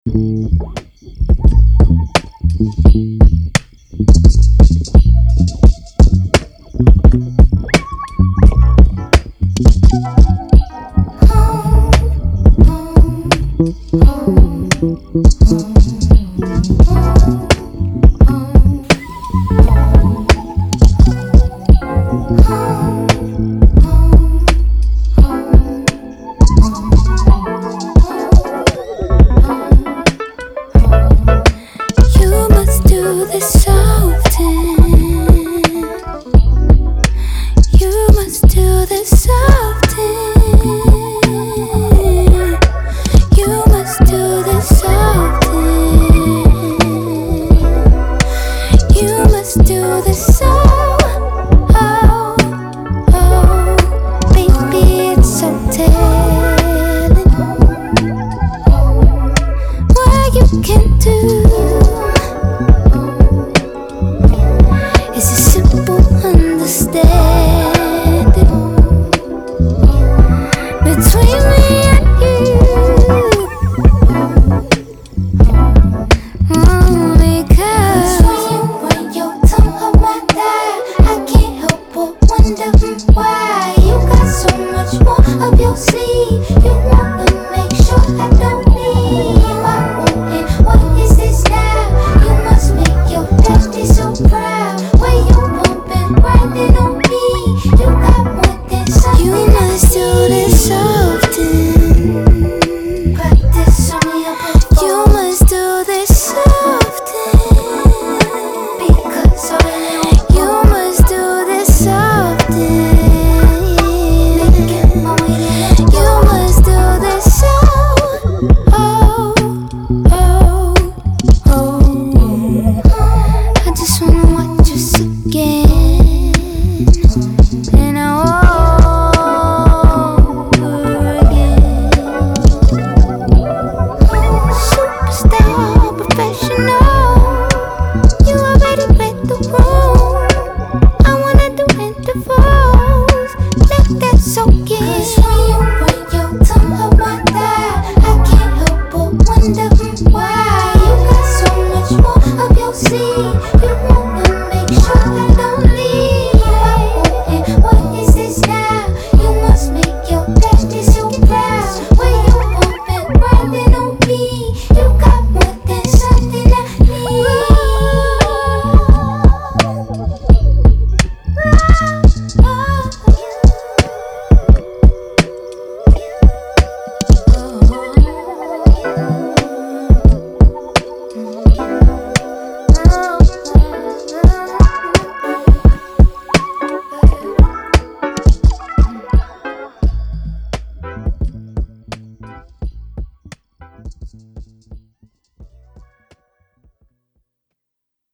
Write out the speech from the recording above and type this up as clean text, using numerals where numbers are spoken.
You must do this often. You must do this often. You must do this often. You must do this so. Oh, oh, baby, it's so telling what you can do. It's a simple understanding between me and you. Because when your tongue on my thigh, I can't help but wonder why you got so much more up your sleeve. You wanna make sure I don't leave. I want it. What is this now? You must make your daddy so proud. Where you bumping, grinding on me. You got more than something. You must do this often. Practice on me up before. You must do this often. Because I really want. You must do this often. Making my way to. You must do this so. Oh, oh, oh. I just wanna watch us again, and over again. Superstar, professional, you already read the room. I wanna do intervals, let that soak in. 'Cause when your tongue on my thigh, I can't help but wonder why you got so much more up your sleeve. You wanna make sure I don't leave. I want it. What is this now? You must make your daddy so proud. Where you bumping, grinding on me. You got more than something I need. Oh,